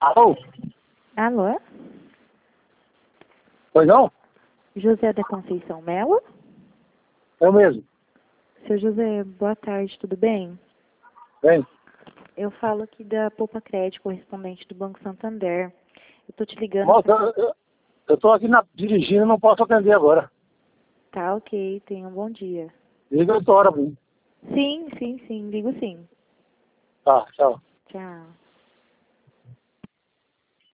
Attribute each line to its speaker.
Speaker 1: Alô?
Speaker 2: Alô?
Speaker 1: Pois não?
Speaker 2: José da Conceição Melo?
Speaker 1: Eu mesmo.
Speaker 2: Seu José, boa tarde, tudo bem?
Speaker 1: Bem,
Speaker 2: Eu falo aqui da Poupa Crédito, correspondente do Banco Santander. Eu tô te ligando.
Speaker 1: moça, eu tô aqui dirigindo, não posso atender agora.
Speaker 2: Tá, ok, tenha um bom dia.
Speaker 1: Liga outra hora pra mim.
Speaker 2: Sim, ligo sim.
Speaker 1: Tá, tchau.
Speaker 2: Tchau.